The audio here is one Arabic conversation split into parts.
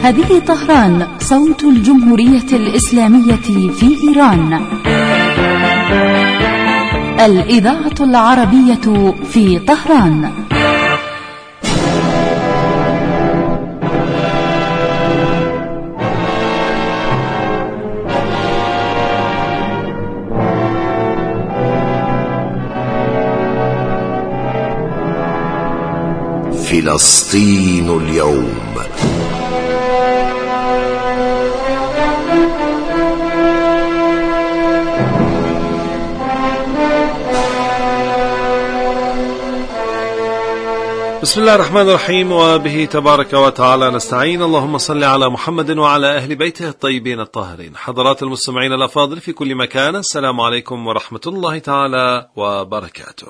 هذه طهران، صوت الجمهورية الإسلامية في إيران. الإذاعة العربية في طهران. فلسطين اليوم. بسم الله الرحمن الرحيم، وبه تبارك وتعالى نستعين. اللهم صل على محمد وعلى أهل بيته الطيبين الطاهرين. حضرات المستمعين الأفاضل في كل مكان، السلام عليكم ورحمة الله تعالى وبركاته.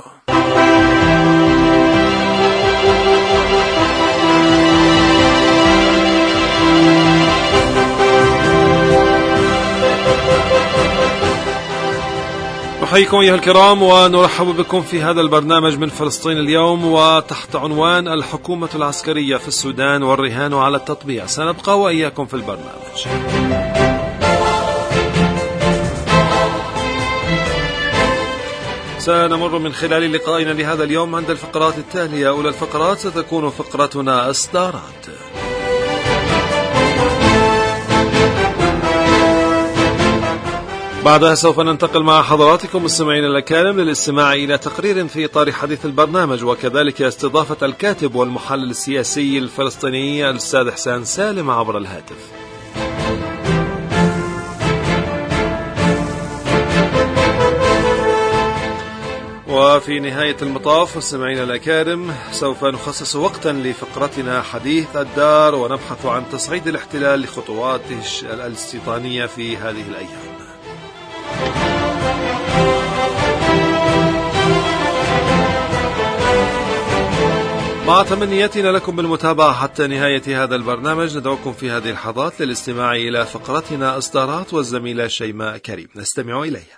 نحييكم أيها الكرام ونرحب بكم في هذا البرنامج من فلسطين اليوم، وتحت عنوان الحكومة العسكرية في السودان والرهان على التطبيع. سنبقى وإياكم في البرنامج. سنمر من خلال لقائنا لهذا اليوم عند الفقرات التالية. أولى الفقرات ستكون فقرتنا إصدارات، بعدها سوف ننتقل مع حضراتكم مستمعين الأكارم للاستماع إلى تقرير في إطار حديث البرنامج، وكذلك استضافة الكاتب والمحلل السياسي الفلسطيني الأستاذ حسان سالم عبر الهاتف. وفي نهاية المطاف مستمعين الأكارم سوف نخصص وقتا لفقرتنا حديث الدار، ونبحث عن تصعيد الاحتلال لخطواته الاستيطانية في هذه الأيام. مع تمنياتنا لكم بالمتابعة حتى نهاية هذا البرنامج، ندعوكم في هذه اللحظات للاستماع إلى فقرتنا إصدارات، والزميلة شيماء كريم. نستمع إليها.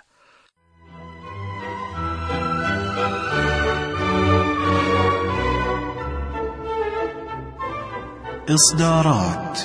إصدارات.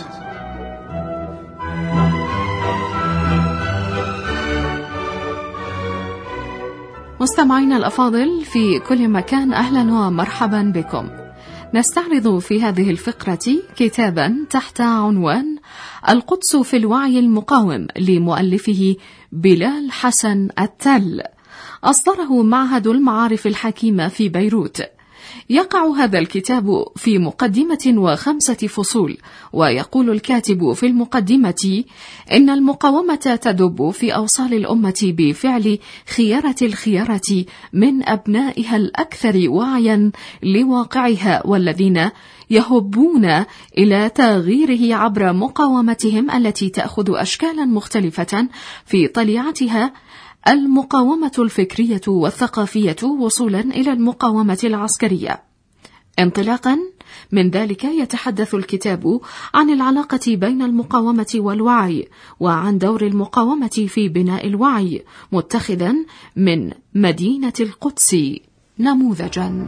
مستمعينا الأفاضل في كل مكان، أهلا ومرحبا بكم. نستعرض في هذه الفقرة كتابا تحت عنوان القدس في الوعي المقاوم لمؤلفه بلال حسن التل، أصدره معهد المعارف الحكيمة في بيروت. يقع هذا الكتاب في مقدمة و5 فصول، ويقول الكاتب في المقدمة إن المقاومة تدب في أوصال الأمة بفعل خيرة الخيرة من أبنائها الأكثر وعيا لواقعها، والذين يهبون إلى تغييره عبر مقاومتهم التي تأخذ أشكالا مختلفة في طليعتها المقاومة الفكرية والثقافية وصولا إلى المقاومة العسكرية. انطلاقا من ذلك يتحدث الكتاب عن العلاقة بين المقاومة والوعي، وعن دور المقاومة في بناء الوعي، متخذا من مدينة القدس نموذجا.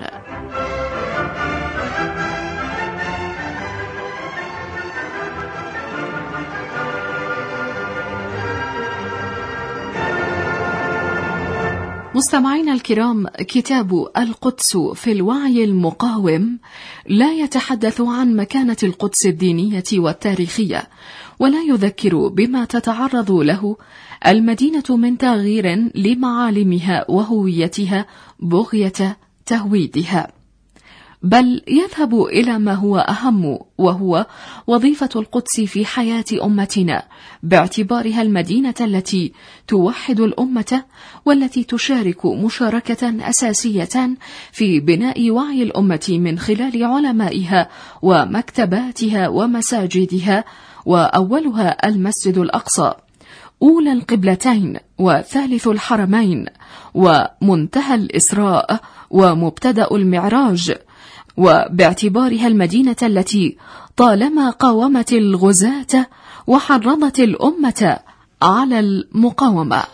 مستمعينا الكرام، كتاب القدس في الوعي المقاوم لا يتحدث عن مكانة القدس الدينية والتاريخية، ولا يذكر بما تتعرض له المدينة من تغيير لمعالمها وهويتها بغية تهويدها، بل يذهب إلى ما هو أهم، وهو وظيفة القدس في حياة أمتنا، باعتبارها المدينة التي توحد الأمة، والتي تشارك مشاركة أساسية في بناء وعي الأمة من خلال علمائها ومكتباتها ومساجدها، وأولها المسجد الأقصى، أولى القبلتين وثالث الحرمين، ومنتهى الإسراء ومبتدأ المعراج، وباعتبارها المدينة التي طالما قاومت الغزاة وحرضت الأمة على المقاومة.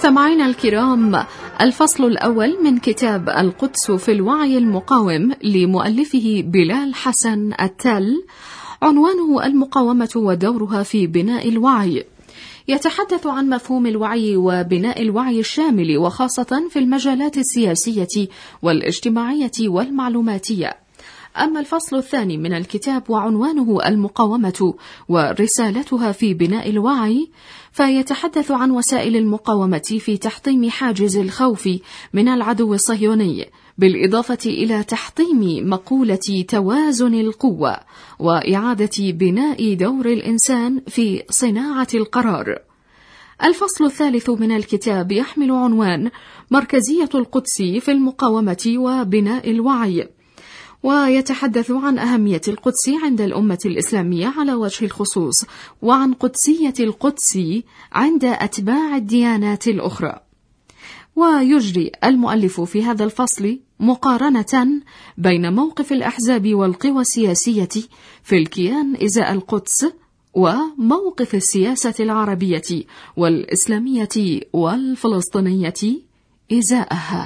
مستمعينا الكرام، الفصل الأول من كتاب القدس في الوعي المقاوم لمؤلفه بلال حسن التل، عنوانه المقاومة ودورها في بناء الوعي. يتحدث عن مفهوم الوعي وبناء الوعي الشامل، وخاصة في المجالات السياسية والاجتماعية والمعلوماتية. أما الفصل الثاني من الكتاب وعنوانه المقاومة ورسالتها في بناء الوعي، فيتحدث عن وسائل المقاومة في تحطيم حاجز الخوف من العدو الصهيوني، بالإضافة إلى تحطيم مقولة توازن القوة وإعادة بناء دور الإنسان في صناعة القرار. الفصل الثالث من الكتاب يحمل عنوان مركزية القدس في المقاومة وبناء الوعي، ويتحدث عن أهمية القدس عند الأمة الإسلامية على وجه الخصوص، وعن قدسية القدس عند أتباع الديانات الأخرى. ويجري المؤلف في هذا الفصل مقارنة بين موقف الأحزاب والقوى السياسية في الكيان إزاء القدس وموقف السياسة العربية والإسلامية والفلسطينية إزاءها.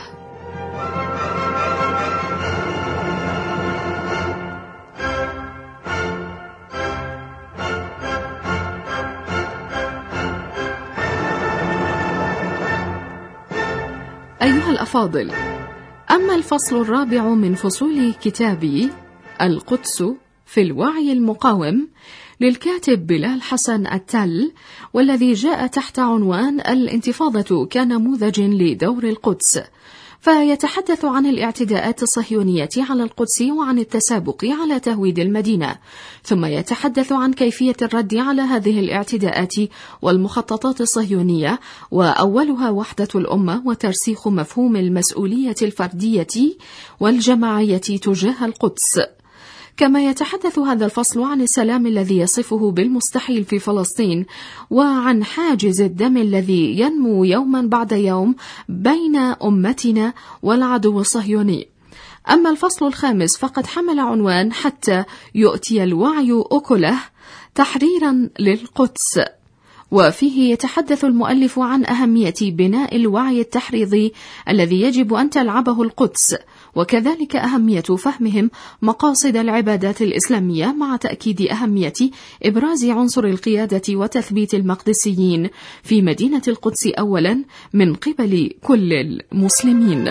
أيها الأفاضل، أما الفصل الرابع من فصول كتابي القدس في الوعي المقاوم للكاتب بلال حسن التل، والذي جاء تحت عنوان الانتفاضة كنموذج لدور القدس، فيتحدث عن الاعتداءات الصهيونية على القدس وعن التسابق على تهويد المدينة، ثم يتحدث عن كيفية الرد على هذه الاعتداءات والمخططات الصهيونية، وأولها وحدة الأمة وترسيخ مفهوم المسؤولية الفردية والجماعية تجاه القدس. كما يتحدث هذا الفصل عن السلام الذي يصفه بالمستحيل في فلسطين، وعن حاجز الدم الذي ينمو يوما بعد يوم بين أمتنا والعدو الصهيوني. أما الفصل الخامس فقد حمل عنوان حتى يؤتي الوعي أكله، تحريرا للقدس، وفيه يتحدث المؤلف عن أهمية بناء الوعي التحريضي الذي يجب أن تلعبه القدس، وكذلك أهمية فهمهم مقاصد العبادات الإسلامية، مع تأكيد أهمية إبراز عنصر القيادة وتثبيت المقدسيين في مدينة القدس أولا من قبل كل المسلمين.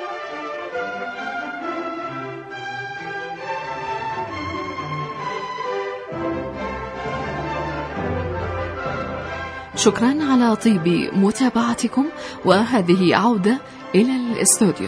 شكرا على طيب متابعتكم، وهذه عودة إلى الاستوديو.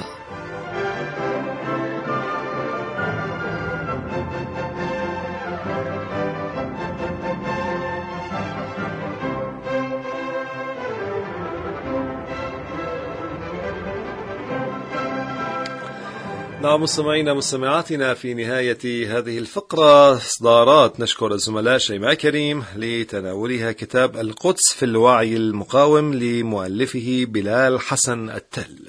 نعم مستمعينا مستمعاتنا، في نهاية هذه الفقرة إصدارات نشكر الزملاء شيماء كريم لتناولها كتاب القدس في الوعي المقاوم لمؤلفه بلال حسن التل.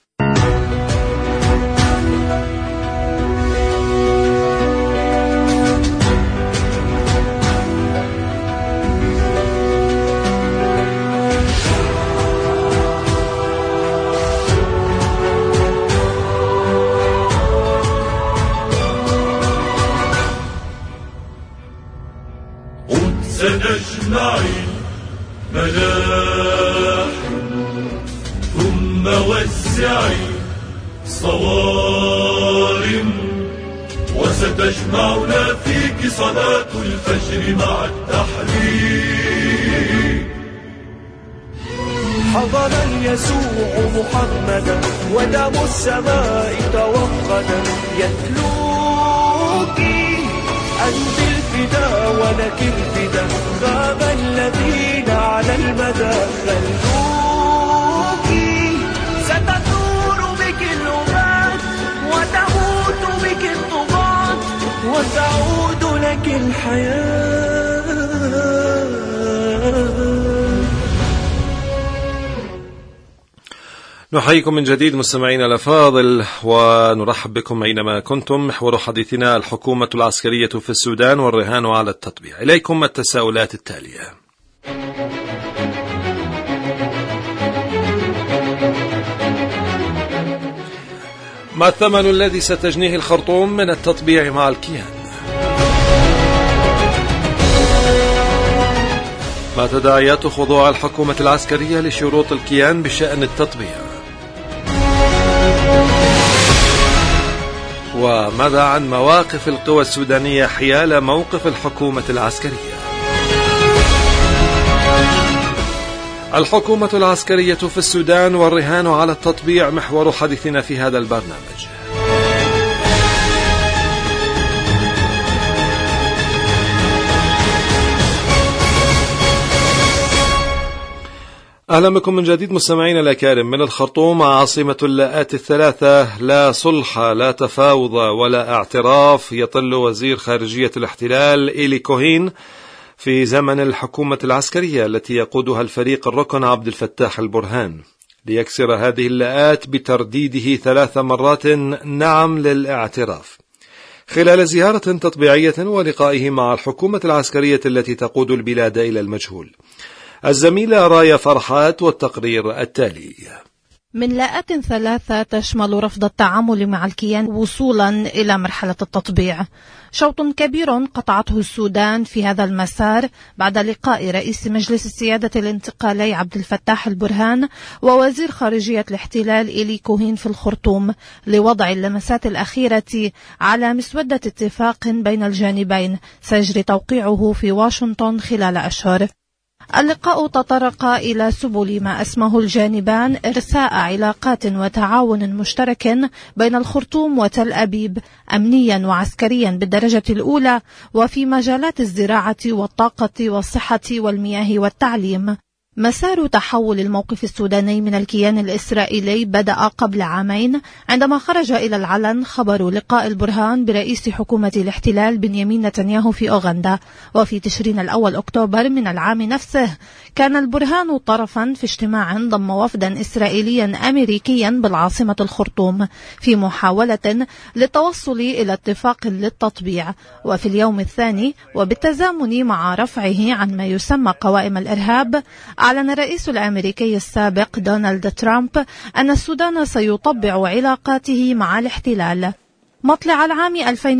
سنجمع الملاحم ثم وسع صوارم، وستجمعنا فيك صلاة الفجر مع التحريم. حضر يسوع محمدا ودم السماء توقدا، يتلوك أنت الفدا ولك الفدا، غاب الذين على المدى خلوك. ستثور بك الأمات وتموت بك الطغاة، وتعود لك الحياة. نحييكم من جديد مستمعينا الأفاضل، ونرحب بكم أينما كنتم. محور حديثنا الحكومة العسكرية في السودان والرهان على التطبيع. إليكم التساؤلات التالية: ما الثمن الذي ستجنيه الخرطوم من التطبيع مع الكيان؟ ما تداعيات خضوع الحكومة العسكرية لشروط الكيان بشأن التطبيع؟ وماذا عن مواقف القوى السودانية حيال موقف الحكومة العسكرية؟ الحكومة العسكرية في السودان والرهان على التطبيع محور حديثنا في هذا البرنامج. أهلا بكم من جديد مستمعينا الأكارم. من الخرطوم عاصمة اللاءات الثلاثة، لا صلح لا تفاوض ولا اعتراف يطل وزير خارجية الاحتلال إيلي كوهين في زمن الحكومة العسكرية التي يقودها الفريق الركن عبد الفتاح البرهان، ليكسر هذه اللاءات بترديده 3 مرات نعم للاعتراف خلال زيارة تطبيعية ولقائه مع الحكومة العسكرية التي تقود البلاد إلى المجهول. الزميلة رايا فرحات والتقرير التالي. من لاءات 3 تشمل رفض التعامل مع الكيان وصولا إلى مرحلة التطبيع. شوط كبير قطعته السودان في هذا المسار بعد لقاء رئيس مجلس السيادة الانتقالي عبد الفتاح البرهان ووزير خارجية الاحتلال إيلي كوهين في الخرطوم لوضع اللمسات الأخيرة على مسودة اتفاق بين الجانبين سيجري توقيعه في واشنطن خلال أشهر. اللقاء تطرق إلى سبل ما أسمه الجانبان إرساء علاقات وتعاون مشترك بين الخرطوم وتل أبيب أمنيا وعسكريا بالدرجة الأولى وفي مجالات الزراعة والطاقة والصحة والمياه والتعليم. مسار تحول الموقف السوداني من الكيان الإسرائيلي بدأ قبل عامين عندما خرج إلى العلن خبر لقاء البرهان برئيس حكومة الاحتلال بنيامين نتنياهو في أوغندا. وفي تشرين الأول أكتوبر من العام نفسه كان البرهان طرفا في اجتماع ضم وفدا إسرائيليا أمريكيا بالعاصمة الخرطوم في محاولة للتوصل إلى اتفاق للتطبيع. وفي اليوم الثاني وبالتزامن مع رفعه عن ما يسمى قوائم الإرهاب، أعلن الرئيس الأمريكي السابق دونالد ترامب أن السودان سيطبع علاقاته مع الاحتلال. مطلع العام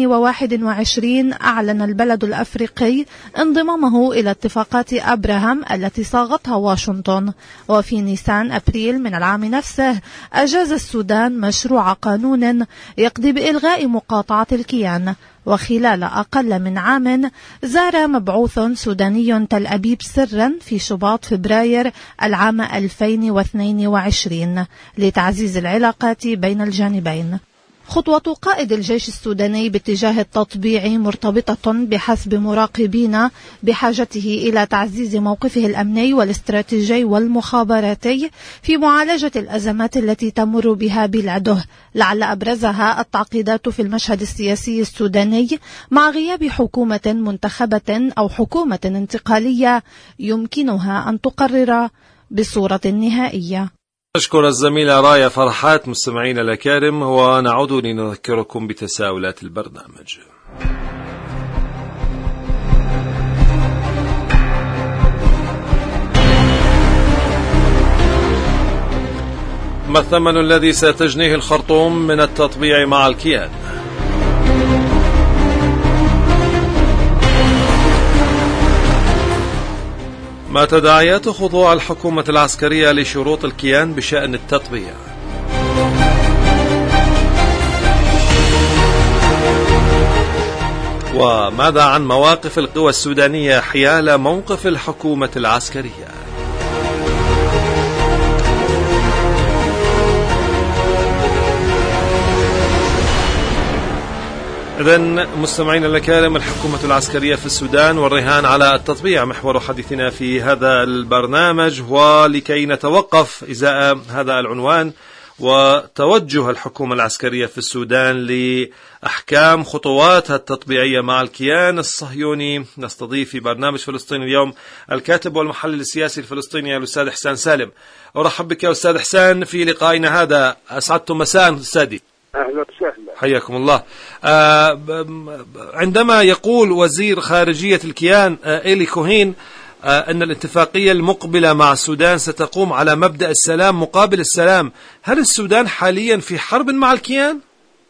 2021 أعلن البلد الأفريقي انضمامه إلى اتفاقات أبراهام التي صاغتها واشنطن. وفي نيسان أبريل من العام نفسه أجاز السودان مشروع قانون يقضي بإلغاء مقاطعة الكيان. وخلال أقل من عام زار مبعوث سوداني تل أبيب سرا في شباط فبراير العام 2022 لتعزيز العلاقات بين الجانبين. خطوة قائد الجيش السوداني باتجاه التطبيع مرتبطة بحسب مراقبين بحاجته إلى تعزيز موقفه الأمني والاستراتيجي والمخابراتي في معالجة الأزمات التي تمر بها بلاده، لعل أبرزها التعقيدات في المشهد السياسي السوداني مع غياب حكومة منتخبة أو حكومة انتقالية يمكنها أن تقرر بصورة نهائية. أشكر الزميلة رايا فرحات. مستمعين الأكارم، ونعود لنذكركم بتساؤلات البرنامج. ما الثمن الذي ستجنيه الخرطوم من التطبيع مع الكيان؟ ما تداعيات خضوع الحكومة العسكرية لشروط الكيان بشأن التطبيع؟ وماذا عن مواقف القوى السودانية حيال موقف الحكومة العسكرية؟ إذن مستمعين الكرام، الحكومة العسكرية في السودان والرهان على التطبيع محور حديثنا في هذا البرنامج. ولكي نتوقف إزاء هذا العنوان وتوجه الحكومة العسكرية في السودان لأحكام خطواتها التطبيعية مع الكيان الصهيوني، نستضيف في برنامج فلسطين اليوم الكاتب والمحلل السياسي الفلسطيني الأستاذ حسان سالم. أرحب بك يا أستاذ حسان في لقائنا هذا. أسعدتم مساء أستاذي. أهلا وسهلا. حياكم الله. عندما يقول وزير خارجية الكيان إيلي كوهين أن الاتفاقية المقبلة مع السودان ستقوم على مبدأ السلام مقابل السلام، هل السودان حاليا في حرب مع الكيان؟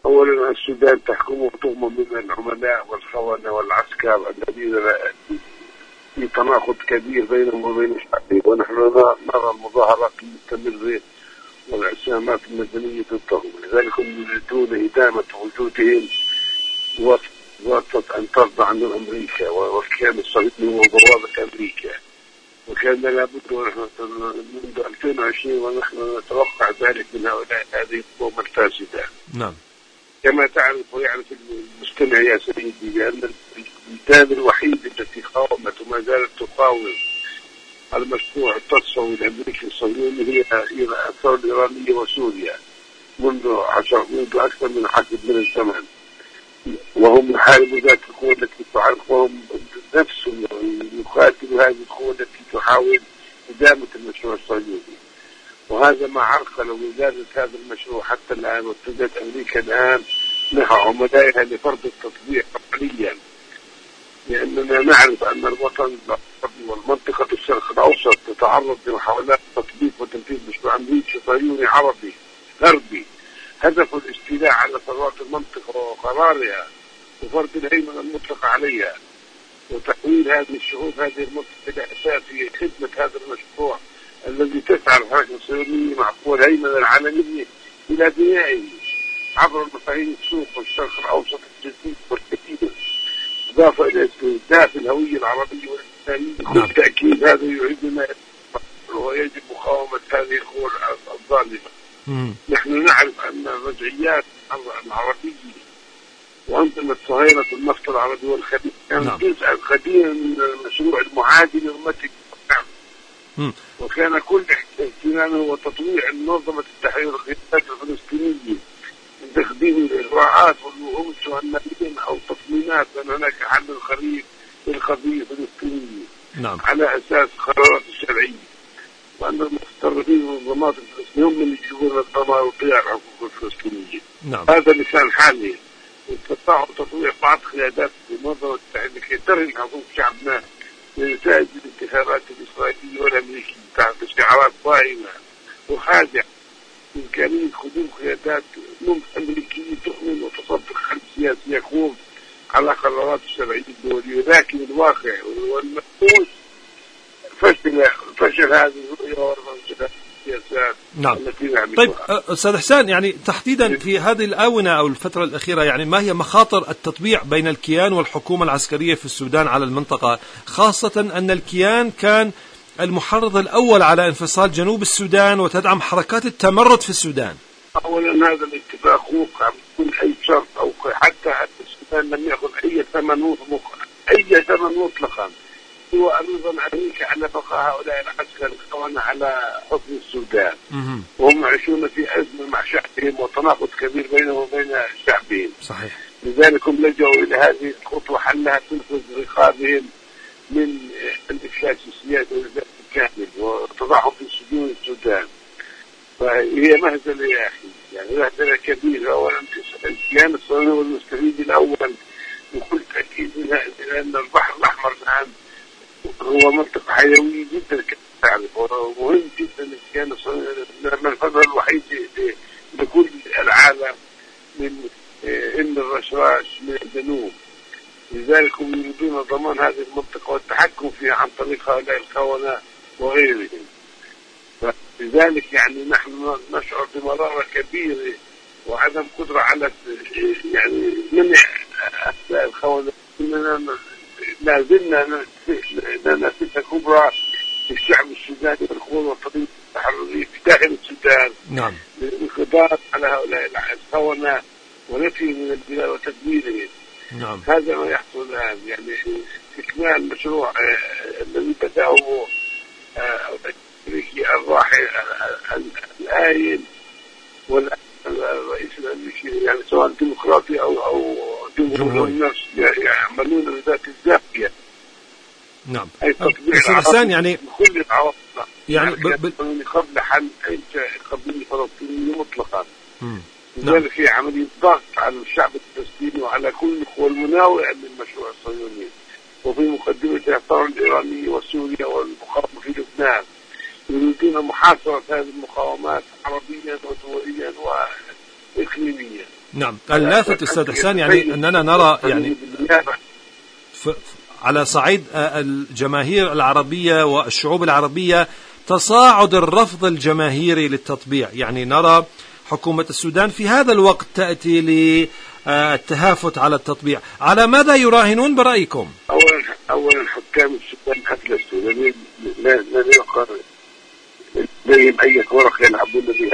أولا السودان تحكمه طغمة من العملاء والخونة والعسكر الذين في تناقض كبير بينهم وبين الشعب، ونحن نرى المظاهرات المستمرة والعصيانات المدنية ضدهم، لذلك هم يريدون إدامة وجودهم وسط أن ترضى عنهم أمريكا والكيان الصهيوني وبوابة أمريكا. وكان لابد ونحن منذ 2020 ونحن نتوقع ذلك من هؤلاء هذه القوم الفاسدة. نعم. كما تعرف ويعرف المستمع يا سيدي بأن البلدان الوحيدة التي قاومت وما زالت تقاوم المشروع التصفوي الأمريكي الصهيوني هي الثورة الإيرانية وسوريا منذ أكثر من حقب من الزمن، وهم يحاربوا ذات القوة التي تعرف، وهم نفسهم يقاتلوا هذه القوة التي تحاول إدامة المشروع الصهيوني. وهذا ما عرقل وزادت هذا المشروع حتى الآن، واتجهت أمريكا الآن نحو عملائها لفرض التطبيع عمليا، لأننا نعرف أن الوطن العربي والمنطقة الشرق الأوسط تتعرض لمحاولات تطبيق وتنفيذ مشروع أمريكي صهيوني عربي غربي هدف الاستيلاء على ثروات المنطقة وقرارها وفرض الهيمنة المطلقة عليها وتحويل هذه الشعوب هذه المنطقة إلى أساس في خدمة هذا المشروع الذي تسعى الحركة الصهيونية مع قوى الهيمنة العالمية إلى بنائه عبر مفاهيم السوق والشرق الأوسط الجديد والكثير، إضافة إلى استهداف الهوية العربية والإسلامية. بالتأكيد هذا يعيدنا ويجب مقاومة هذه القوى الظالمة. نحن نعرف أن الرجعيات العربية وأنظمة صهاينة النفط العربي والخليج كانت جزءا قديما من المشروع المعادي لرمتك، وكان كل اهتمامه هو تطويع منظمة التحرير القيادات الفلسطينية من تقديم الإجراءات والوعود والنبيين أو تطمينات أن هناك حل خريف للقضية الفلسطينية على أساس قرارات الشرعية، وأن المتطرفين والمنظمات الفلسطينية هم اللي يجيبون الضمان وقيام الحقوق الفلسطينية. هذا لسان حالي. استطاعوا تطويع بعض قيادات منظمة التحرير لكي ترهن حقوق شعبنا لنتائج الانتخابات الإسرائيلية والأمريكية تحت شعارات صائمة وخادعة إمكانية قدوم قيادات أمريكية تؤمن وتصدق حل سياسي يقوم على قرارات الشرعية الدولية، لكن الواقع والملموس فشل هذه الرؤية وفشل السياسات التي نعملها. طيب أستاذ حسان، يعني تحديدا في هذه الآونة أو الفترة الأخيرة، يعني ما هي مخاطر التطبيع بين الكيان والحكومة العسكرية في السودان على المنطقة، خاصة أن الكيان كان المحرض الأول على انفصال جنوب السودان وتدعم حركات التمرد في السودان؟ أولا هذا الاتفاق وقع بدون أي شرط أو حتى السودان لم يأخذ أي ثمن مطلقا سوى أيضا أمريكا على بقاء هؤلاء العسكر الخونة على حكم السودان، وهم يعيشون في أزمة مع شعبهم وتناقض كبير بينهم وبين شعبهم. صحيح. لذلك هم لجأوا إلى هذه الخطوة حلها تنقذ رقابهم من الإفلاس السياسي والإفلاس الكامل وتضعهم في سجون السودان. فهي مهزلة يا أخي، يعني مهزلة كبيرة. أولا الكيان الصهيوني والمستفيد الأول بكل تأكيد لأن البحر الأحمر الآن هو منطقة حيوية جدا كما تعرف، ومهم جدا الكيان الصهيوني المنفذ الوحيد لكل العالم من إن الرشراش من الجنوب. لذلك هم يريدون ضمان هذه المنطقة والتحكم فيها عن طريق هؤلاء الخونة وغيرهم. لذلك يعني نحن نشعر بمرارة كبيرة وعدم قدرة على يعني منع هؤلاء الخونة. لا زلنا نافذة كبرى للشعب السوداني والقوى الوطنية التحررية في داخل السودان للقضاء على هؤلاء الخونة ونفي من البلاد وتدميرهم. هذا ما يحصل الآن، يعني استكمال مشروع الذي بدأه الأمريكي الراحل الآين والرئيس الأمريكي، يعني سواء ديمقراطي أو جمهوري النفس يعملون بذات الزاوية. أي تطبيع يعني كل العواصم يعني قبل حل أي قضية فلسطينية مطلقا. لذلك هي عملية ضغط على الشعب الفلسطيني وعلى كل القوى المناوئة للمشروع الصهيوني، وفي مقدمتها الثورة الإيرانية وسوريا والمقاومة في لبنان. يريدون محاصرة هذه المقاومات عربيا ودوليا وإقليميا. نعم. اللافت أستاذ حسان يعني أننا نرى يعني على صعيد الجماهير العربية والشعوب العربية تصاعد الرفض الجماهيري للتطبيع. يعني نرى حكومة السودان في هذا الوقت تأتي للتهافت على التطبيع. على ماذا يراهنون برأيكم؟ أولا حكام السودان حتى السودانيين لا يقرر لديهم أي ورق يلعبون بها،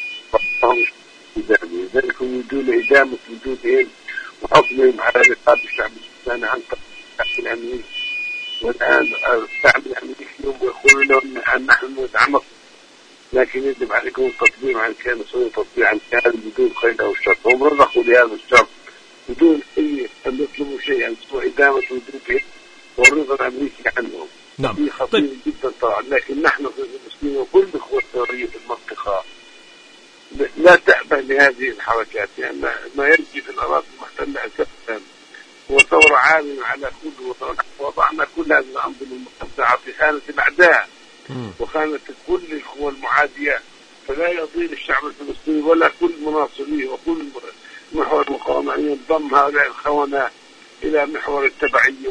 لذلك يريدون إدامة وجودهم وحكمهم على رقاب الشعب السوداني عن طريق الشعب الأمريكي. والآن الشعب الأمريكي يقولون لهم أن نحن ندعمكم، لكن يجب عليكم التطبيع عن كان سوء تطبيع عن كان بدون قيد أو شرط. هم رضخوا لهذا الشرط بدون أن يطلبوا شيئا سوى إدامة وجودهم والرضا الأمريكي عنهم. نعم. هي خطيرة جدا طبعا، لكن نحن في المسلمين وكل الإخوة الثورية في المنطقة لا تأبه لهذه الحركات، لأن يعني ما يجري في الأراضي المحتلة أساسا هو ثورة عالمة على كل وضعنا كل هذه الأنظمة المتبعة في خانة الأعداء وخانة كل القوى المعادية، فلا يضير الشعب الفلسطيني ولا كل مناصريه وكل محور المقاومة أن ينضم هؤلاء الخونة إلى محور التبعية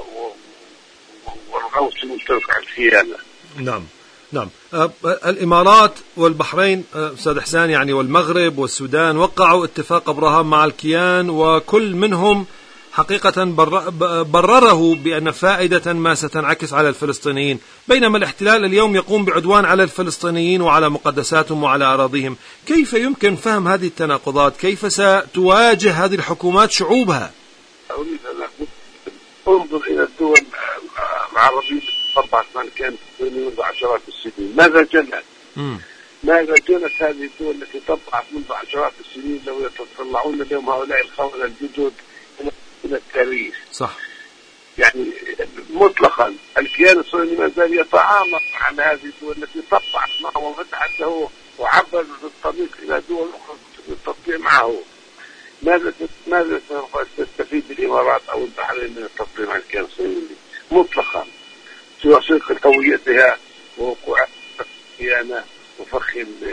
والغوص المشترك على الخيانة. نعم. نعم. الإمارات والبحرين أستاذ حسان يعني والمغرب والسودان وقعوا اتفاق أبراهام مع الكيان، وكل منهم حقيقة برره بأن فائدة ما ستنعكس على الفلسطينيين، بينما الاحتلال اليوم يقوم بعدوان على الفلسطينيين وعلى مقدساتهم وعلى أراضيهم. كيف يمكن فهم هذه التناقضات؟ كيف ستواجه هذه الحكومات شعوبها؟ أريد أن أنظر إلى الدول العربية طبعا كانت منذ عشرات السنين. ماذا جنت هذه الدول التي طبعت منذ عشرات السنين لو يتطلعون اليوم هؤلاء الخونة الجدد إلى التاريخ؟ صح. يعني مطلقا الكيان الصهيوني ما زال يتعامل على هذه الدول التي طبعت معه وفتحت له وعبر بالطريق إلى دول أخرى للتطبيع معه. ماذا تستفيد الإمارات أو البحرين من التطبيع مع الكيان الصهيوني؟ مطلقا سوى صدق هويتها ووقوع الخيانة وفخ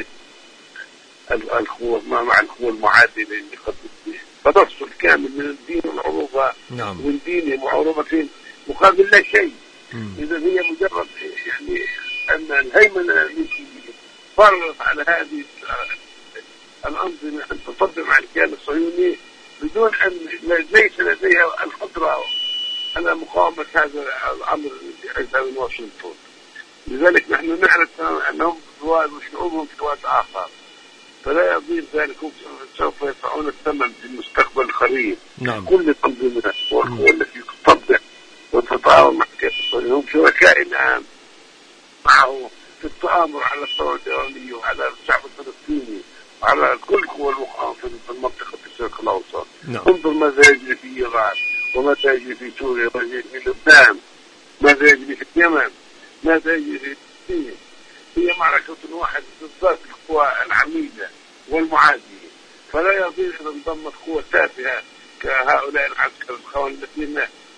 القوة مع القوة المعادلة اللي قد فتفصل كامل من الدين والعروبة. نعم. والدين وعروبة مقابل لا شيء. إذا هي مجرد يعني أن الهيمنة التي فرضت على هذه الأنظمة أن تطبق مع الكيان الصهيوني بدون أن ليس لديها القدرة على مقاومة هذا الأمر الذي من واشنطن. لذلك نحن نعرف أنهم سواد وشعوبهم سواد آخر، فلا يضير ذلك سوف يدفعون الثمن في المستقبل القريب. نعم. كل التنظيمات والقوى التي تطبق وتتعاون مع الكيان الصهيوني هم شركاء الآن معه في التآمر على الثورة الإيرانية وعلى الشعب الفلسطيني وعلى كل قوى المقاومة في المنطقة في الشرق الأوسط. نعم. انظر ماذا يجري في إيران وماذا يجري في سوريا وماذا يجري في لبنان، ماذا يجري في اليمن، ماذا يجري في فلسطين. هي معركة واحدة ضد القوى العميدة والمعادية، فلا يضير إذا انضمت قوة تافهة كهؤلاء العسكر الخوان الذين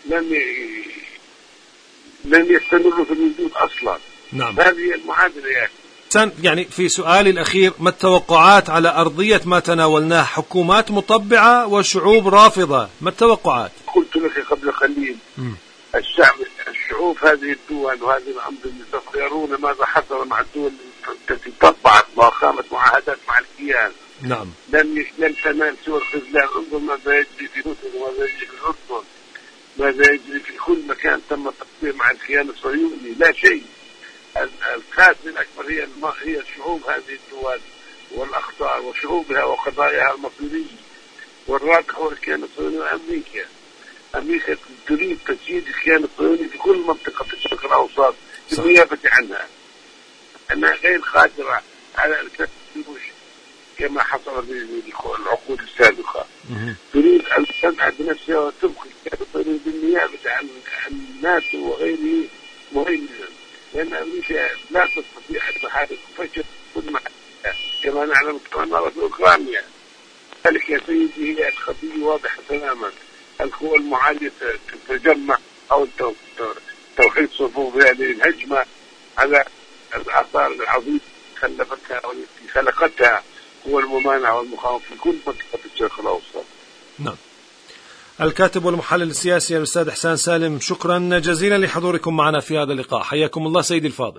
لن يستمروا في الوجود أصلا. نعم. هذه المعادلة يا أخي. يعني في سؤالي الأخير، ما التوقعات على أرضية ما تناولناه؟ حكومات مطبعة وشعوب رافضة، ما التوقعات؟ قلت لك قبل قليل الشعوب هذه الدول وهذه الأنظمة سوف يرون ماذا حصل مع الدول التي طبعت وقامت معاهدات مع الكيان. نعم. لم تنال سوى الخذلان. انظر ماذا يجري في مصر وماذا يجري في الأردن، ماذا يجري في كل مكان تم التطبيع مع الكيان الصهيوني. لا شيء. الخاسر الأكبر هي شعوب هذه الدول والأخطار وشعوبها وقضاياها المصيرية، والرابح هو الكيان الصهيوني وأمريكا. أمريكا تريد تسييد الكيان الصهيوني في كل منطقة في الشرق الأوسط بالنيابة عنها، أنها غير قادرة على الكتلوش كما حصل في العقود السابقة. تريد أن تدعى بنفسها وتبقي الكيان الصهيوني بالنيابة عن الناس وغيره مهيمنا، لأن أمريكا لا تستطيع أن تحارب فشل كل معها كما نعلم كما نرى في أوكرانيا. ذلك يا سيدي هي القضية واضحة تماما. القوى المعادية تتجمع أو توحيد صفوف هذه الهجمة على الآثار العظيمة خلفتها والتي خلقتها هو الممانعة والمقاومة في كل منطقة الشرق الأوسط. نعم. الكاتب والمحلل السياسي الأستاذ إحسان سالم، شكرا جزيلا لحضوركم معنا في هذا اللقاء. حياكم الله سيدي الفاضل.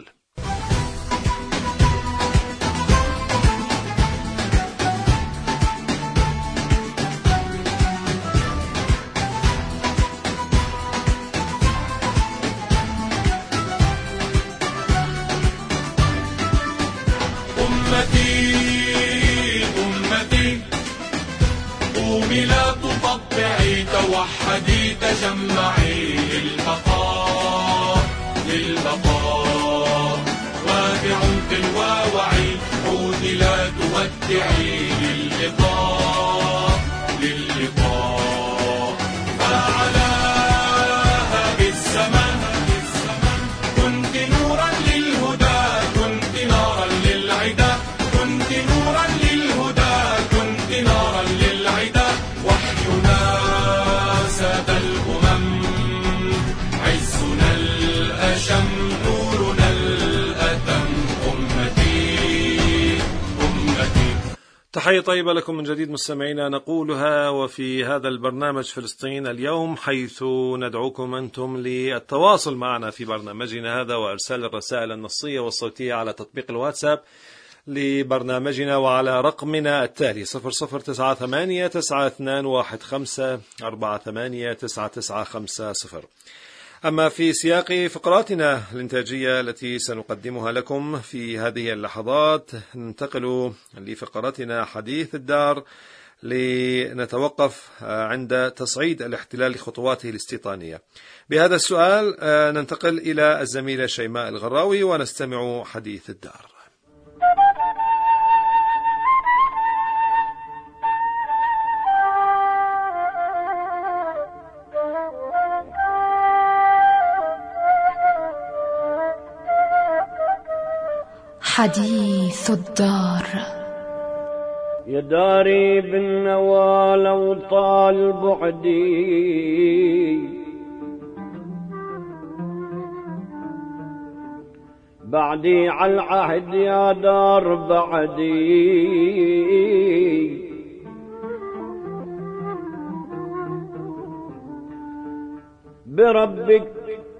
توحدي تجمعي للبقاء وبعمق ووعي عودي لا تودعي للقاء فعلى هذه الزمن كنت نورا للهدى كنت نارا للعدا كنت نورا للهدى كنت نارا للعدا وحينا ساد الأمم عزنا الأشم نورنا الأتم أمتي تحية طيبة لكم من جديد مستمعينا نقولها وفي هذا البرنامج فلسطين اليوم، حيث ندعوكم أنتم للتواصل معنا في برنامجنا هذا وإرسال الرسائل النصية والصوتية على تطبيق الواتساب لبرنامجنا وعلى رقمنا التالي 00989215489950. أما في سياق فقراتنا الإنتاجية التي سنقدمها لكم في هذه اللحظات، ننتقل لفقراتنا حديث الدار لنتوقف عند تصعيد الاحتلال لخطواته الاستيطانية. بهذا السؤال ننتقل إلى الزميلة شيماء الغراوي ونستمع حديث الدار. حديث الدار. يا داري بالنوى لو طال بعدي بعدي على العهد يا دار بعدي بربك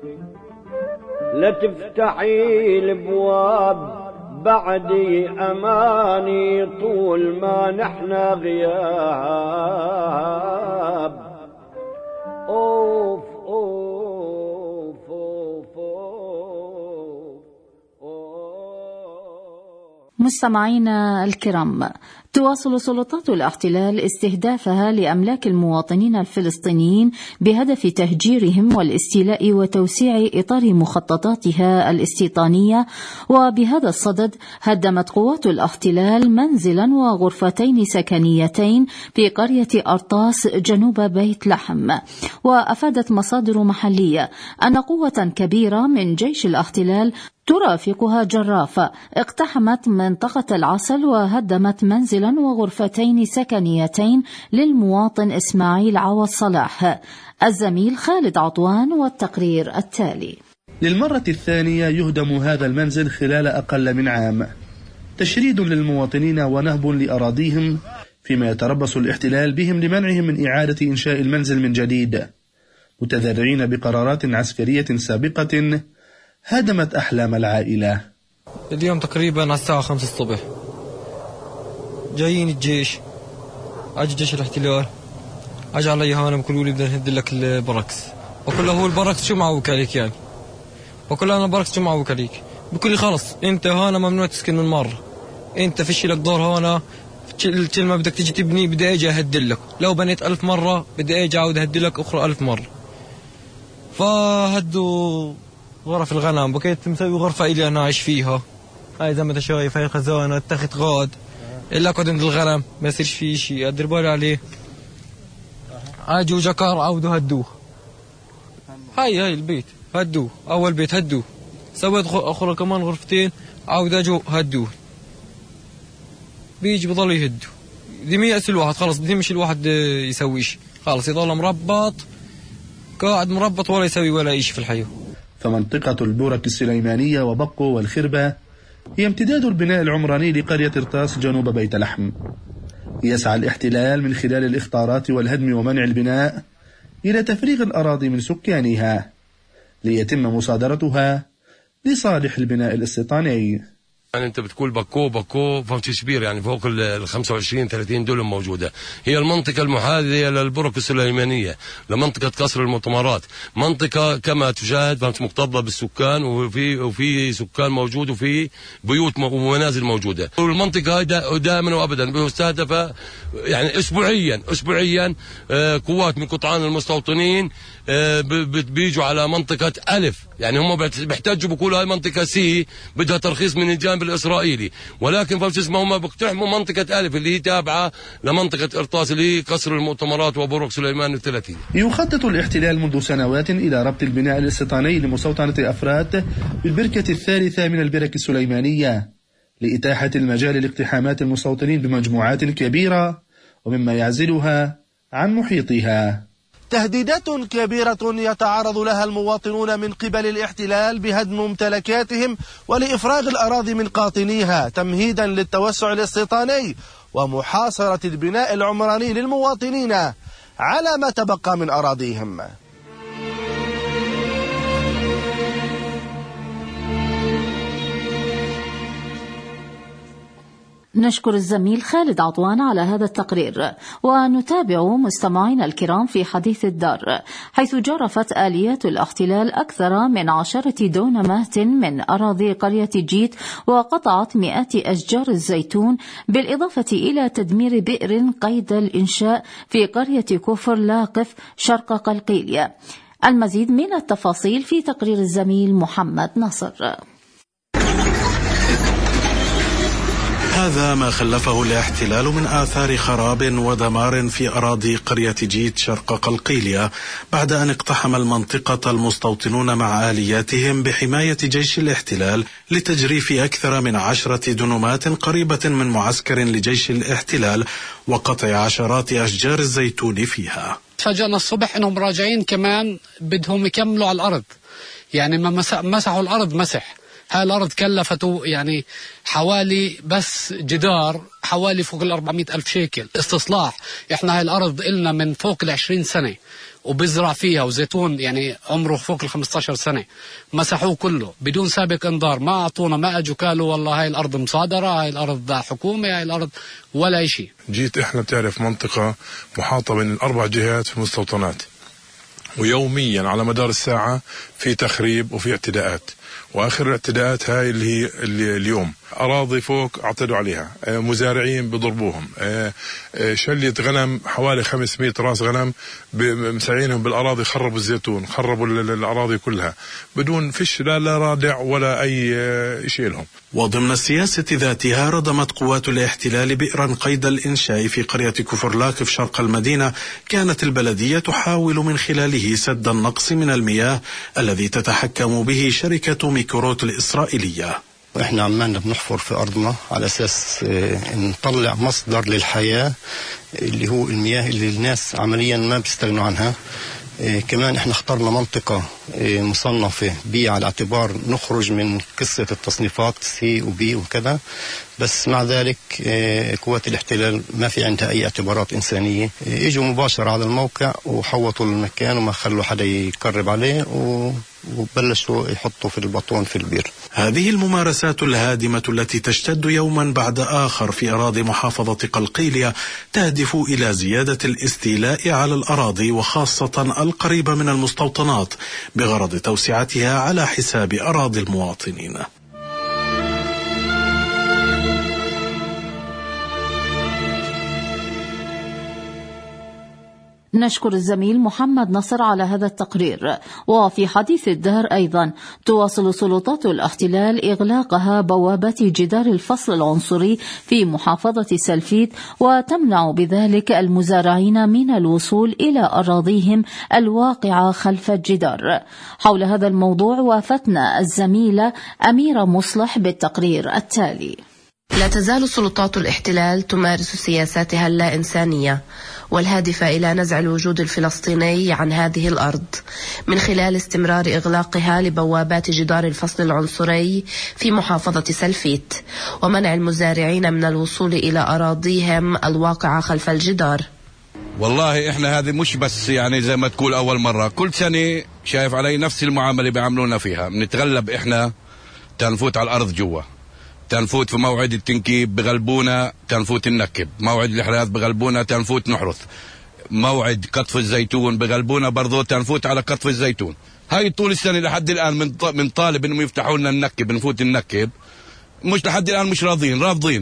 لا تفتحي الابواب بعدي أماني طول ما نحنا غياب. أوف أوف أوف أوف. مستمعينا الكرام، تواصل سلطات الاحتلال استهدافها لأملاك المواطنين الفلسطينيين بهدف تهجيرهم والاستيلاء وتوسيع إطار مخططاتها الاستيطانية. وبهذا الصدد هدمت قوات الاحتلال منزلا وغرفتين سكنيتين في قرية أرطاس جنوب بيت لحم. وأفادت مصادر محلية أن قوة كبيرة من جيش الاحتلال ترافقها جرافة اقتحمت منطقة العسل وهدمت منزلا وغرفتين سكنيتين للمواطن إسماعيل عوض صلاح. الزميل خالد عطوان والتقرير التالي. للمرة الثانية يهدم هذا المنزل خلال أقل من عام، تشريد للمواطنين ونهب لأراضيهم، فيما يتربص الاحتلال بهم لمنعهم من إعادة إنشاء المنزل من جديد، متذرعين بقرارات عسكرية سابقة هدمت أحلام العائلة. اليوم تقريبا على الساعة 5 الصبح جايين الجيش، أجي جيش الاحتلال، أجي علي هانا بقولوا لي بدنا نهد لك البركس، بقول له هو البركس شو معوك عليك يعني؟ بقول له أنا البركس شو معوك عليك؟ بقول لي خلص أنت هانا ممنوع تسكن من مرة، أنت فيش لك دور هانا، كل ما بدك تيجي تبني بدي أجي أهدل لك، لو بنيت 1000 مرة بدي أجي أعود أهدل لك أخرى 1000 مرة. فهدوا غرف الغنم، بقيت مسوي غرفة إلي أنا عايش فيها، هاي زي ما انت شايف، هاي خزانة اتخذ غاد إلا أقعد عند الغنم ما يصيرش فيه شيء، أدير بالي عليه. هاي جو جكار عودوا هدوه، هاي البيت هدوه، أول بيت هدوه، سويت أخرى كمان غرفتين عود أجوا هدوه، بيجي بضل يهدوا، دي ما يأس الواحد خلص، دي مش الواحد يسويش خلص، يضل مربط قاعد مربط ولا يسوي ولا إيش في الحياة. فمنطقة البورك السليمانية وبقو والخربة هي امتداد البناء العمراني لقرية إرطاس جنوب بيت لحم. يسعى الاحتلال من خلال الإخطارات والهدم ومنع البناء إلى تفريغ الأراضي من سكانها ليتم مصادرتها لصالح البناء الاستيطاني. يعني انت بتقول باكو فهمت شبير، يعني فوق ال 25-30 دولم موجوده. هي المنطقه المحاذيه للبرك السليمانيه، لمنطقه قصر المؤتمرات، منطقه كما تشاهد فهمت مكتظه بالسكان، وفي سكان موجود، وفي بيوت ومنازل موجوده. والمنطقه دائما وابدا مستهدفه، يعني اسبوعيا قوات من قطعان المستوطنين بيجوا على منطقه الف، يعني هم بيحتاجوا بيقولوا هاي منطقه سي بدها ترخيص من الجانب الإسرائيلي، ولكن فهمت اسمه هم بيقتحموا منطقة ألف اللي هي تابعة لمنطقة إرطاس اللي هي قصر المؤتمرات وبروك سليمان الثلاثي. يخطط الاحتلال منذ سنوات إلى ربط البناء الاستيطاني لمستوطنة أفراد بالبركة الثالثة من البرك السليمانية لإتاحة المجال لاقتحامات المستوطنين بمجموعات كبيرة ومما يعزلها عن محيطها. تهديدات كبيرة يتعرض لها المواطنون من قبل الاحتلال بهدم ممتلكاتهم ولإفراغ الأراضي من قاطنيها تمهيدا للتوسع الاستيطاني ومحاصرة البناء العمراني للمواطنين على ما تبقى من أراضيهم. نشكر الزميل خالد عطوان على هذا التقرير. ونتابع مستمعينا الكرام في حديث الدار، حيث جرفت آليات الاحتلال أكثر من 10 دونمات من أراضي قرية جيت وقطعت مئات أشجار الزيتون، بالإضافة إلى تدمير بئر قيد الإنشاء في قرية كفر لاقف شرق قلقيلية. المزيد من التفاصيل في تقرير الزميل محمد نصر. هذا ما خلفه الاحتلال من آثار خراب ودمار في أراضي قرية جيت شرق قلقيلية بعد أن اقتحم المنطقة المستوطنون مع آلياتهم بحماية جيش الاحتلال لتجريف أكثر من 10 دونمات قريبة من معسكر لجيش الاحتلال وقطع عشرات أشجار الزيتون فيها. فجأنا الصبح أنهم راجعين كمان بدهم يكملوا على الأرض، يعني ما مسحوا الأرض مسح. هاي الأرض كلفته يعني حوالي بس جدار حوالي فوق 400,000 شيكل استصلاح. احنا هاي الأرض إلنا من فوق 20 سنة وبزرع فيها وزيتون يعني عمره فوق 15 سنة، مسحوه كله بدون سابق انذار، ما أعطونا، ما أجوا قالوا والله هاي الأرض مصادرة، هاي الأرض حكومة، هاي الأرض ولا شيء. جيت احنا بتعرف منطقة محاطة من الأربع جهات في مستوطنات، ويوميا على مدار الساعة في تخريب وفي اعتداءات، واخر الاعتداءات هاي اللي هي اليوم اراضي فوق اعتدوا عليها، مزارعين بضربوهم، شلية غنم حوالي 500 راس غنم مسعينهم بالاراضي، خربوا الزيتون، خربوا الاراضي كلها بدون فيش لا رادع ولا اي شيء لهم. وضمن السياسة ذاتها ردمت قوات الاحتلال بئرا قيد الإنشاء في قرية كفر لاقف شرق المدينة، كانت البلدية تحاول من خلاله سد النقص من المياه الذي تتحكم به شركة ميكروت الإسرائيلية. احنا عمالنا بنحفر في أرضنا على أساس نطلع مصدر للحياة اللي هو المياه اللي الناس عمليا ما بيستغنوا عنها. كمان احنا اخترنا منطقة مصنفة بي على اعتبار نخرج من قصة التصنيفات سي وبي وكذا، بس مع ذلك قوات الاحتلال ما في عندها اي اعتبارات انسانية، اجوا مباشرة على الموقع وحوطوا المكان وما خلوا حدا يقرب عليه وبلشوا يحطوا في البطون في البير. هذه الممارسات الهادمة التي تشتد يوما بعد آخر في أراضي محافظة قلقيلية تهدف إلى زيادة الاستيلاء على الأراضي وخاصة القريبة من المستوطنات بغرض توسعتها على حساب أراضي المواطنين. نشكر الزميل محمد نصر على هذا التقرير. وفي حديث الدار أيضا، تواصل سلطات الاحتلال إغلاقها بوابة جدار الفصل العنصري في محافظة سلفيت، وتمنع بذلك المزارعين من الوصول إلى أراضيهم الواقعة خلف الجدار. حول هذا الموضوع وافتنا الزميلة أميرة مصلح بالتقرير التالي. لا تزال سلطات الاحتلال تمارس سياساتها اللا إنسانية، والهادفة إلى نزع الوجود الفلسطيني عن هذه الأرض من خلال استمرار إغلاقها لبوابات جدار الفصل العنصري في محافظة سلفيت، ومنع المزارعين من الوصول إلى أراضيهم الواقعة خلف الجدار. والله احنا هذه مش بس يعني زي ما تقول اول مرة، كل سنة شايف علي نفس المعاملة بيعملونا فيها. بنتغلب احنا تنفوت على الارض جوا، تنفوت في موعد التنكيب بغلبونا، تنفوت النكب موعد الإحراث بغلبونا، تنفوت نحرث موعد قطف الزيتون بغلبونا برضو، تنفوت على قطف الزيتون. هاي طول السنة لحد الآن من طالب انهم يفتحوا لنا النكب نفوت النكب، مش لحد الآن مش رافضين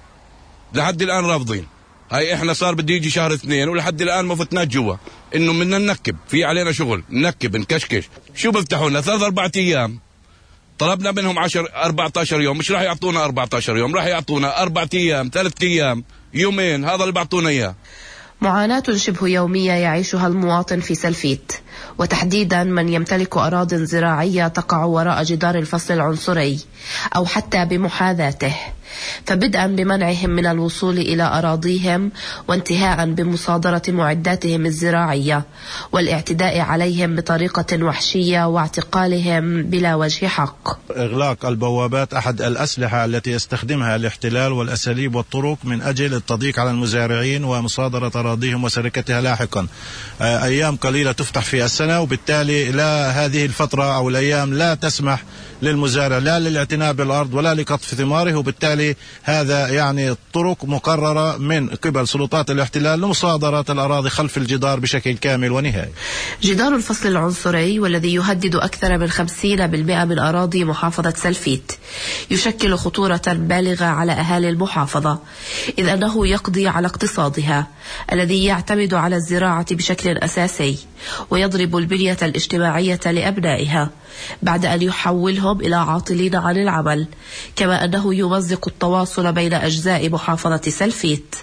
لحد الآن رافضين. هاي احنا صار بده يجي شهر 2 ولحد الآن ما فتناش جوا، انه بدنا ننكب، في علينا شغل ننكب نكشكش. شو بفتحوا لنا 3-4 أيام، طلبنا منهم 14 يوم، مش راح يعطونا 14 يوم، راح يعطونا 4 أيام 3 أيام يومين، هذا اللي بعطونا اياه. معاناة شبه يومية يعيشها المواطن في سلفيت، وتحديدا من يمتلك أراضٍ زراعية تقع وراء جدار الفصل العنصري أو حتى بمحاذاته، فبدءا بمنعهم من الوصول إلى أراضيهم، وانتهاء بمصادرة معداتهم الزراعية والاعتداء عليهم بطريقة وحشية واعتقالهم بلا وجه حق. إغلاق البوابات أحد الأسلحة التي يستخدمها الاحتلال والأساليب والطرق من أجل التضييق على المزارعين ومصادرة أراضيهم وسرقتها لاحقا. أيام قليلة تفتح في السنة، وبالتالي لا هذه الفترة أو الأيام لا تسمح للمزارع لا للاعتناء بالأرض ولا لقطف ثماره، وبالتالي هذا يعني طرق مقررة من قبل سلطات الاحتلال لمصادرة الأراضي خلف الجدار بشكل كامل ونهائي. جدار الفصل العنصري والذي يهدد أكثر من 50% من أراضي محافظة سلفيت يشكل خطورة بالغة على أهالي المحافظة، إذ أنه يقضي على اقتصادها الذي يعتمد على الزراعة بشكل أساسي، ويضرب البنية الاجتماعية لأبنائها بعد أن يحولهم إلى عاطلين عن العمل، كما أنه يمزق التواصل بين أجزاء محافظة سلفيت.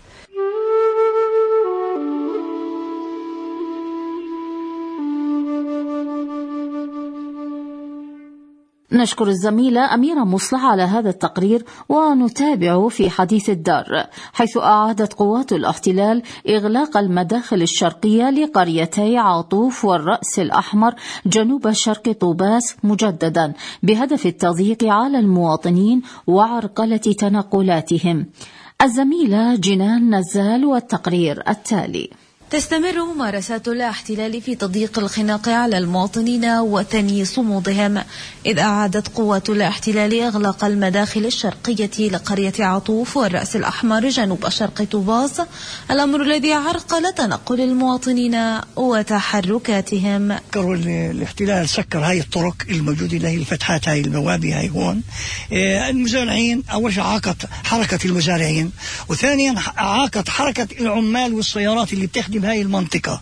نشكر الزميلة أميرة مصلح على هذا التقرير، ونتابع في حديث الدار، حيث أعادت قوات الاحتلال إغلاق المداخل الشرقية لقريتي عاطوف والرأس الأحمر جنوب شرق طوباس مجددا بهدف التضييق على المواطنين وعرقلة تنقلاتهم. الزميلة جنان نزال والتقرير التالي. تستمر ممارسات الاحتلال في تضييق الخناق على المواطنين وثني صمودهم، إذ أعادت قوات الاحتلال إغلاق المداخل الشرقية لقرية عطوف والرأس الأحمر جنوب شرق طوباس، الأمر الذي عرقل تنقل المواطنين وتحركاتهم. الاحتلال سكر هاي الطرق الموجودة له، الفتحات هاي البوابة هاي هون. المزارعين أول شيء عاقت حركة المزارعين، وثانيا عاقت حركة العمال والسيارات اللي بتخدم هاي المنطقة،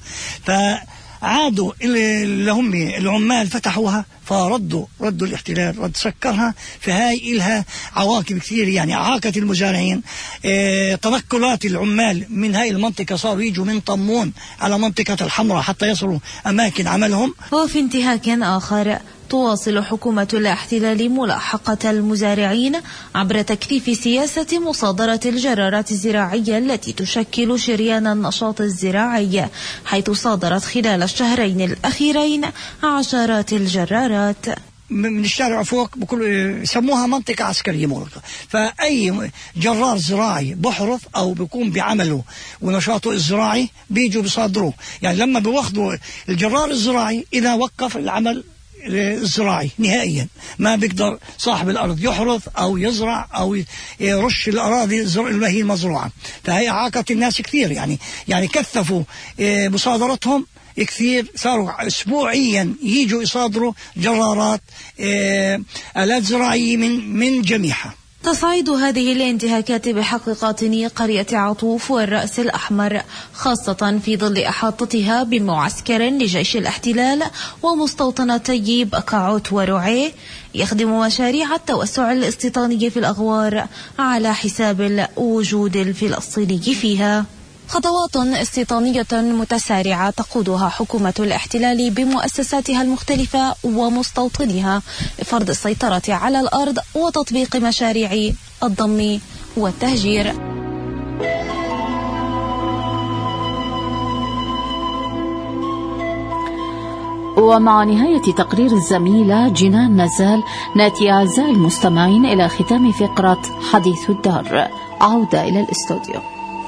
فعادوا اللي هم العمال فتحوها فردوا الاحتلال رد سكرها، فهاي إلها عواقب كثير، يعني عاقت المزارعين. تنقلات العمال من هاي المنطقة صاروا يجوا من طمون على منطقة الحمراء حتى يصلوا أماكن عملهم. وفي انتهاك آخر، تواصل حكومة الاحتلال ملاحقة المزارعين عبر تكثيف سياسة مصادرة الجرارات الزراعية التي تشكل شريان النشاط الزراعي، حيث صادرت خلال الشهرين الأخيرين عشرات الجرارات من الشارع فوق، بكل سموها منطقة عسكرية مغلقة، فأي جرار زراعي بحرث أو بيقوم بعمله ونشاطه الزراعي بيجوا بيصادروه. يعني لما بياخذوا الجرار الزراعي إذا وقف العمل الزراعي نهائيا، ما بيقدر صاحب الأرض يحرث أو يزرع أو يرش الأراضي اللي هي المزروعة. فهي عاقت الناس كثير، يعني كثفوا مصادرتهم كثير، صاروا أسبوعيا يجوا يصادروا جرارات آلات زراعية من جميعها. تصعد هذه الانتهاكات بحق قاطني قرية عطوف والرأس الأحمر، خاصة في ظل إحاطتها بمعسكر لجيش الاحتلال ومستوطنتي بقعوت ورعيه يخدم مشاريع التوسع الاستيطاني في الأغوار على حساب الوجود الفلسطيني فيها. خطوات استيطانية متسارعة تقودها حكومة الاحتلال بمؤسساتها المختلفة ومستوطنيها لفرض السيطرة على الأرض وتطبيق مشاريع الضم والتهجير. ومع نهاية تقرير الزميلة جنان نزال نأتي أعزائي المستمعين إلى ختام فقرة حديث الدار. عودة إلى الاستوديو.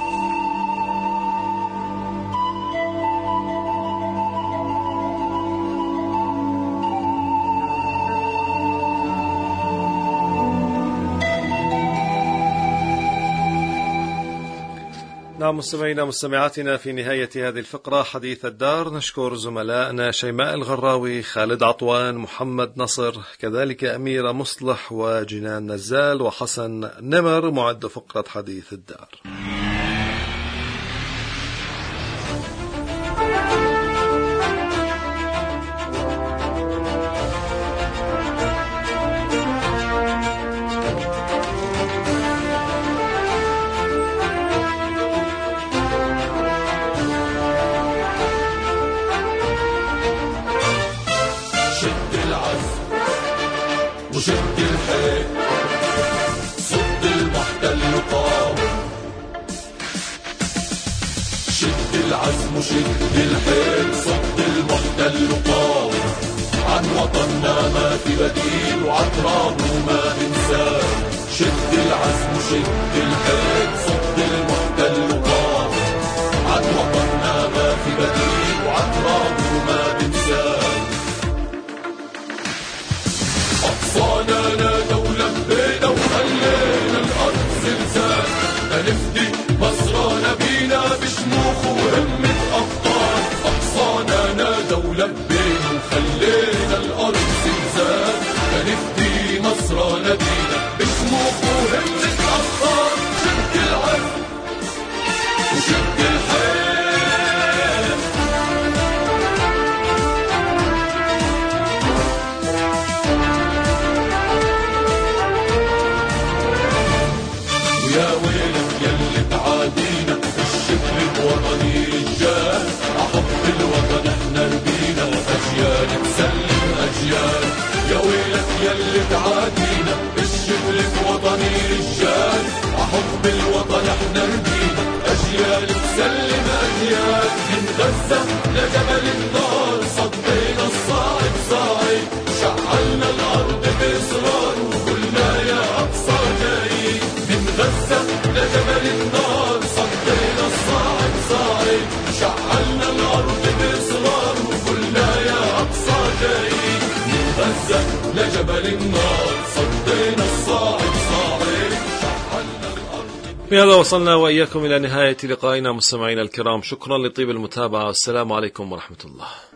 نعم مستمعينا مستمعاتنا، في نهاية هذه الفقرة حديث الدار نشكر زملائنا شيماء الغراوي، خالد عطوان، محمد نصر، كذلك أميرة مصلح وجنان نزال وحسن نمر معد فقرة حديث الدار. وشد الحيل صد المحتل قام، شد العزم وشد الحيل صد المحتل قام، عن وطننا ما في بديل وعن ترابه ما ننساه. شد العزم وشد الحيل صد المحتل قام، عن وطننا ما في بديل وعن ترابه ما ننساه. أقصانا نادى ولبينا وخلينا الأرض زلزال، هنفدي مصرنا بينا بشموخ وهمة أبطال. أقصانا نادى ولبينا وخلينا الأرض زلزال، هنفدي مصرنا بينا بشموخ وهمة أبطال. شد العزم وشد الحيل يا ويلك يلي تعادينا الشكل بوطني رجال، أحب الوطن احنا ربينا أجيال تسلم أجيال. يا ويلك يلي تعادينا الشكل بوطني رجال، أحب الوطن احنا ربينا أجيال تسلم أجيال. من غزة لجبل النار صدينا الصاعد صاعد، شعلنا الأرض بإصرار وقلنا يا أقصى جاي. من غزة لجبل النار صدينا الصاعد صاعد، شعلنا الأرض بإصرار وقلنا يا أقصى جاي. من غزة لجبل النار صدينا الصاعد صاعد، شعلنا الأرض. بهذا وصلنا وإياكم إلى نهاية لقائنا مستمعينا الكرام، شكرا لطيب المتابعة والسلام عليكم ورحمة الله.